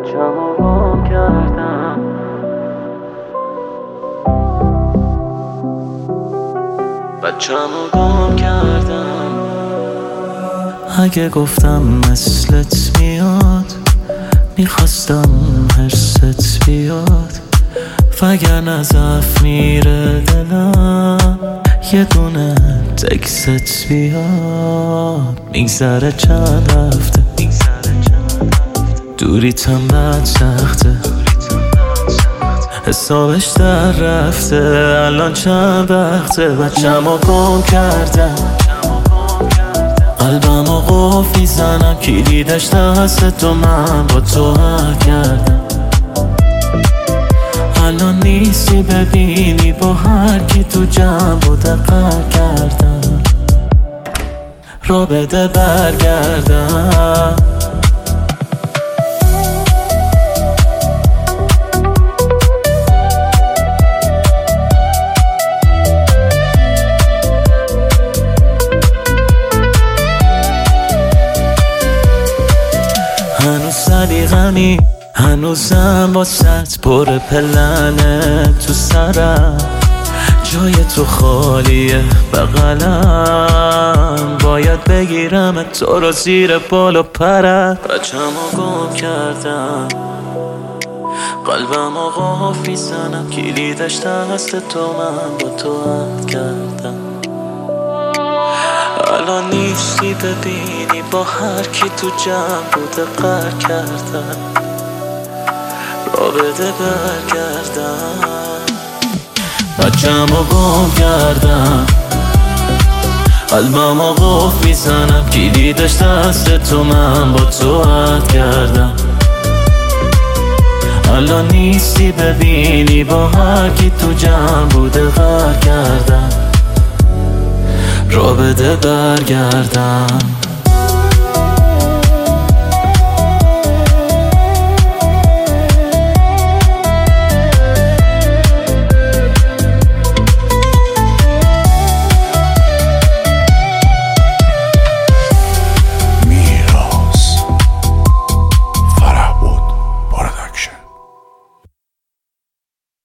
بچه‌مو گم کردم. بچه‌مو گم کردم. اگه گفتم مثلت میاد میخواستم حرست بیاد، وگرنه ضعف میره دلم یه دونه تکست بیاد. میگذره چند هفته دوریتم بد سخته، حسابش در رفته الان چند وقته. بچه‌مو گم کردم، قلبمو قفل میزنم، کلیدش دست تو، من با تو عهد کردم. الان نیستی ببینی با هر کی تو جمع بوده قهر کردم. رو بده برگردم. هنوز صدیقمی، هنوزم واسط پر پلنه تو سرم، جای تو خالیه بغلم، باید بگیرم تو رو زیر بال و پرم. بچه‌مو گم کردم، قلبمو قفل میزنم، کلیدش دست تو، من با تو عهد کردم. الان نیستی ببینی با هر کی تو جمع بوده قهر کردم. رو بده برگردم. بچه‌مو گم کردم، قلبمو قفل میزنم، کلیدش دست تو، من با تو عهد کردم. الان نیستی ببینی با هر کی تو جمع بوده قهر کردم. رو بده برگردم.